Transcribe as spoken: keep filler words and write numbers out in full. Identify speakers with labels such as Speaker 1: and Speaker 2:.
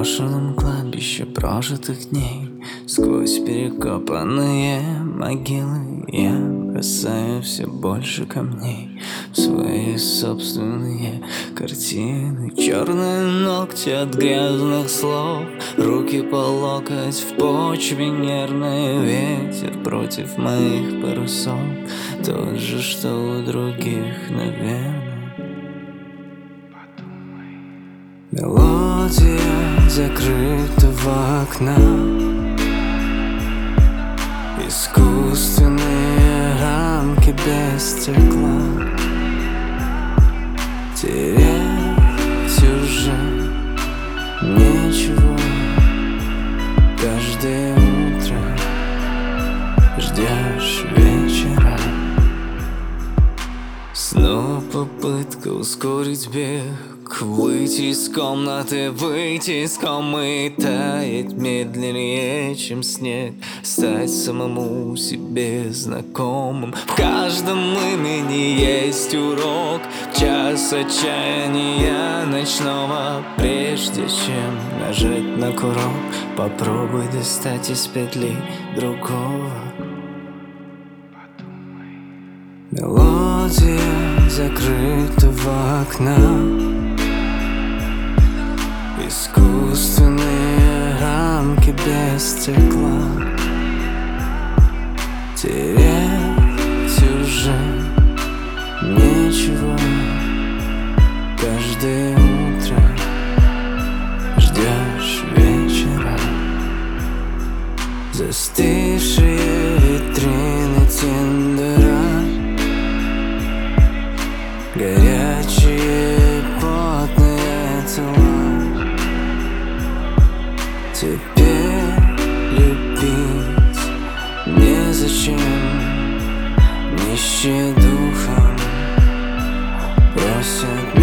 Speaker 1: заброшенном кладбище прожитых дней. Сквозь перекопанные могилы я бросаю все больше камней в свои собственные картины. Черные ногти от грязных слов, руки по локоть в почве, нервный ветер против моих парусов, тот же, что у других, наверное. Мелодия закрытого окна, искусственные рамки без стекла. Терять уже нечего. Каждое утро ждешь вечера. Снова попытка ускорить бег, выйти из комнаты, выйти из комы, таять медленнее, чем снег, стать самому себе знакомым. В каждом имени есть урок, час отчаяния ночного. Прежде чем нажать на курок, попробуй достать из петли другого. Мелодия закрытого окна, искусственные рамки без стекла. Терять уже нечего. Каждое утро ждешь вечера. Застывшие витрины Тиндера, горячие потные тела. Теперь любить незачем, нищие духом просят